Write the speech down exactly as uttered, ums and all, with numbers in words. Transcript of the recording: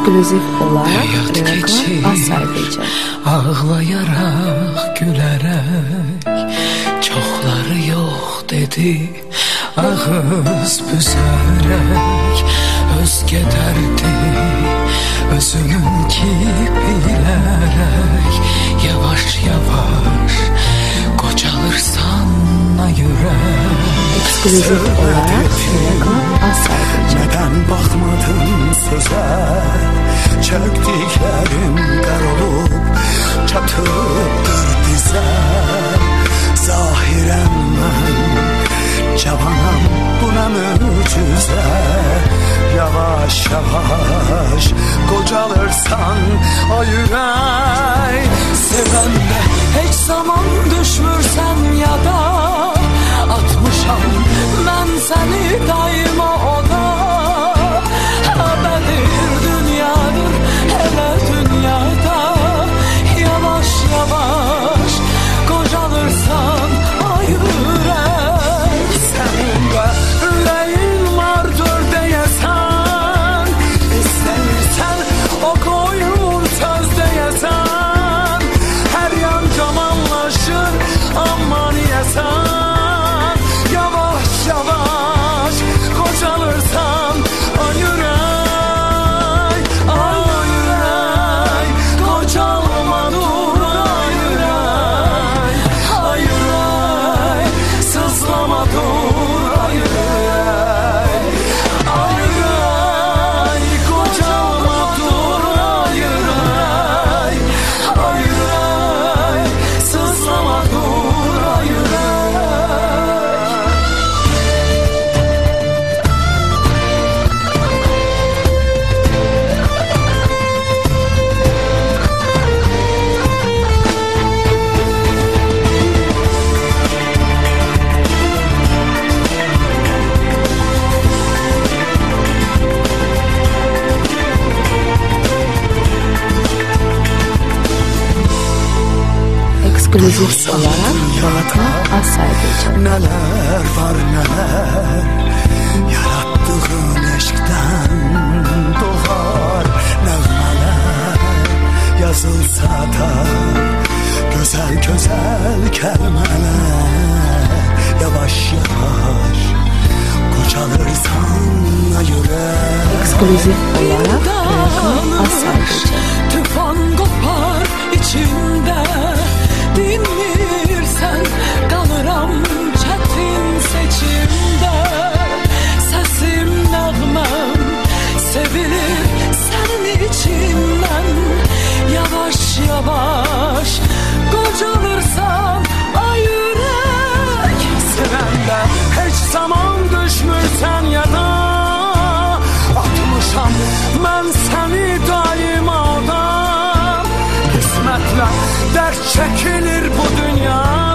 Ekskluzif olarak reklam az sayfayacak. Ağlayarak gülerek çoxları yox dedi, ağız büzərək özgə dərdi özününki bilərək yavaş yavaş qocalırsan yürək. Ekskluzif olarak reklam az sayfayacak. Neden bakmadın söze, çöktüklerim kar olup çatıptır dize. Zahiren ben cavanım, buna mucize. Yavaş yavaş kocalırsan o yürek. Sevende hiç zaman düşmürsen ya da atmışam ben seni daima oda. Haberdir dünyadır hele dünyada. Yavaş yavaş kocalırsan o yürek. Senin de yüreğin vardır diyesen, İstersen o koyur söz diyesen. Her yan camanlaşır aman yesen. Ekskluzif olarak reklam az sayfayacak. Neler var neler yarattığın eşkten doğar nəğmələr. Yazılsa da güzel güzel kelimeler. Yavaş yavaş kocalırsan yürek. Ekskluzif olarak reklam az sayfayacak. Tufan kopar içinde, dinmirsən qalıram çətin seçimdə. Səsim nəğməm sevilir sənin içindən. Yavaş yavaş qocalırsan ay yürək. Sevəndə heç zaman düşmürsən yada. Atmışam mən səni daima oda. Qismətlə dərd çəkilir bu dünya.